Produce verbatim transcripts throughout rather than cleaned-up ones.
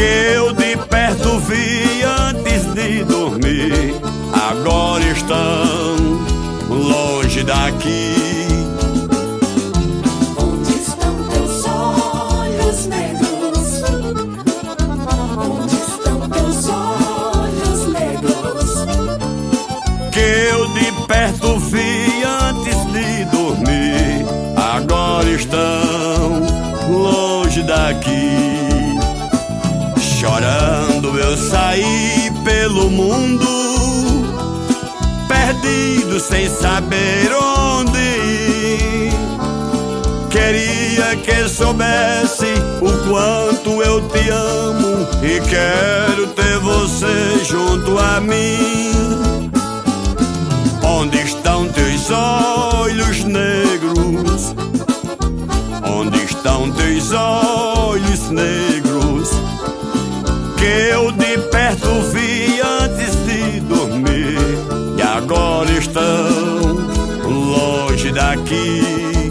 que eu de perto vi antes de dormir, agora estão longe daqui. Onde estão teus olhos negros? Onde estão teus olhos negros? Que eu de perto vi antes de dormir, agora estão longe daqui. Chorando eu saí pelo mundo, perdido sem saber onde ir. Queria que soubesse o quanto eu te amo e quero ter você junto a mim. Onde estão teus olhos negros? Onde estão teus olhos negros? Que eu de perto vi antes de dormir e agora estão longe daqui.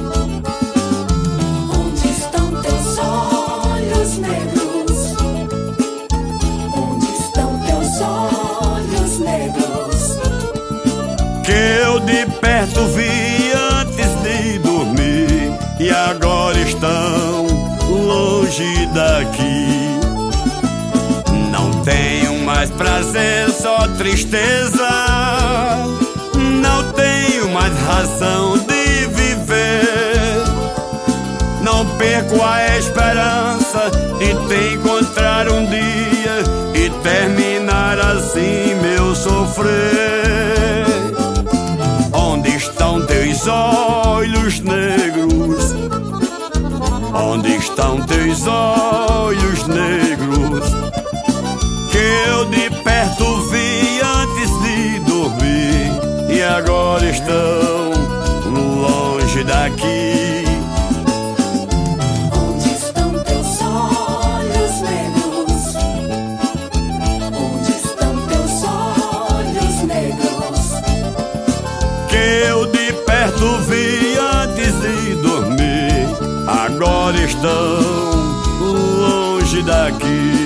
Onde estão teus olhos negros? Onde estão teus olhos negros? Que eu de perto vi antes de dormir e agora estão longe daqui. Não tenho mais prazer, só tristeza. Não tenho mais razão de viver. Não perco a esperança de te encontrar um dia e terminar assim meu sofrer. Onde estão teus olhos negros? Onde estão teus olhos negros? Que eu de perto vi antes de dormir e agora estão longe daqui. Onde estão teus olhos negros? Onde estão teus olhos negros? Que eu de perto vi antes de dormir, agora estão longe daqui.